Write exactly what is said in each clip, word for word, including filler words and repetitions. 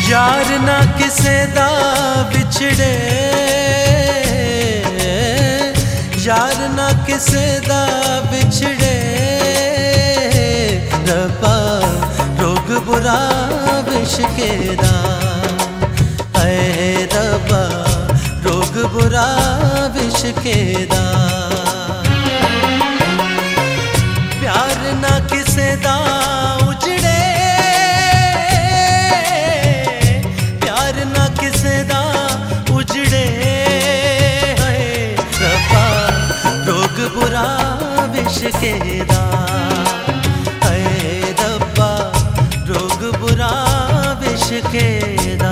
यार ना किसे दा बिछड़े, यार ना किसे दा बिछड़े, रब्बा रोग बुरा विश्के दा, ऐ रब्बा रोग बुरा विश्के दा। प्यार ना किसे दा उजड़े, प्यार ना किसे दा उजड़े, रब्बा रोग बुरा विश्के दा, ऐ रब्बा रोग बुरा विश्के दा।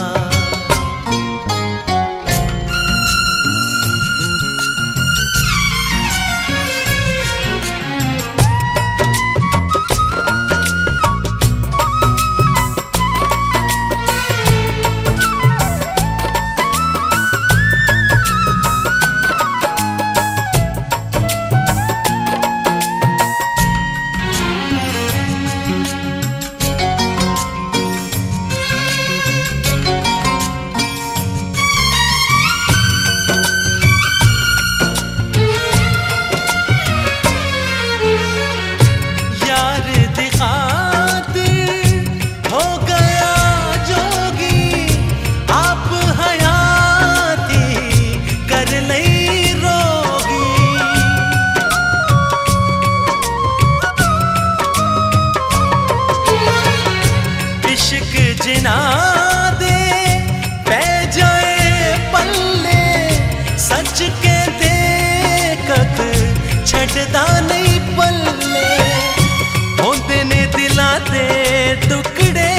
जिना दे पै जाए पल्ले, सच के दे कख छड़दा नहीं पल्ले, होंदे ने दिलां दे टुकड़े,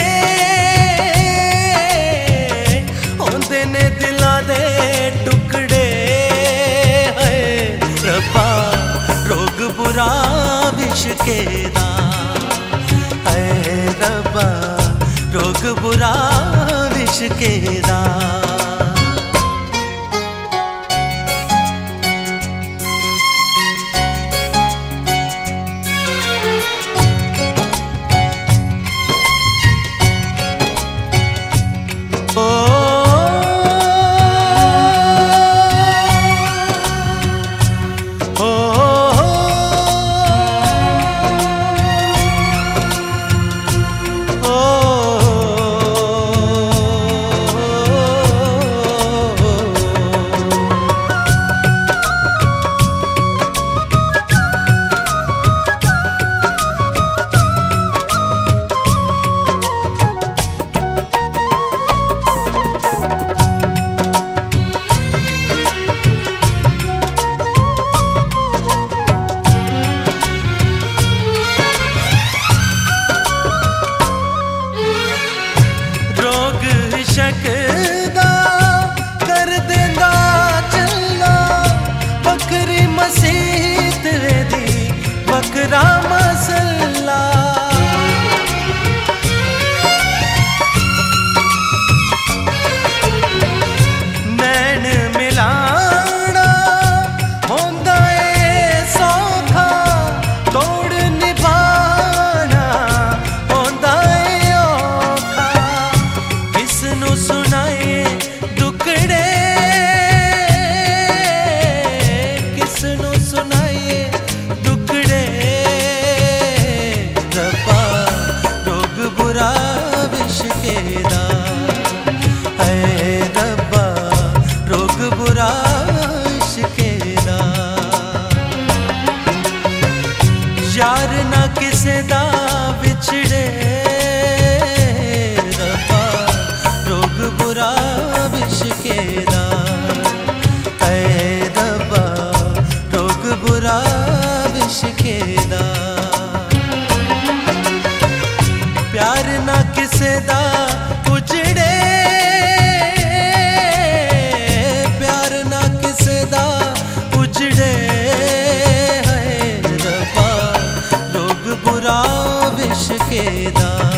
होंदे ने दिलां दे टुकड़े, रब्बा रोग बुरा विश्के दा, ऐ रब्बा रोग बुरा विश्के दा। शकदा कर देंदा चलना, बकरी मसीत दी बकरा मसला, नैन मिलाना होंदा ए सौखा, तोड़ निभाना होंदा ए औखा, किसनू सुनाए दुखड़े, किसनू सुनाए दुखड़े, रब्बा रोग बुरा विश्के दा, ऐ रब्बा रोग बुरा विश्के दा। यार ना किसे दा बिछड़े, रब्बा रोग बुरा विश्के दा, ऐ रब्बा रोग बुरा विश्के दा। प्यार ना किसे दा उजड़े, प्यार ना किसे दा उजड़े, रब्बा रोग बुरा विश्के दा।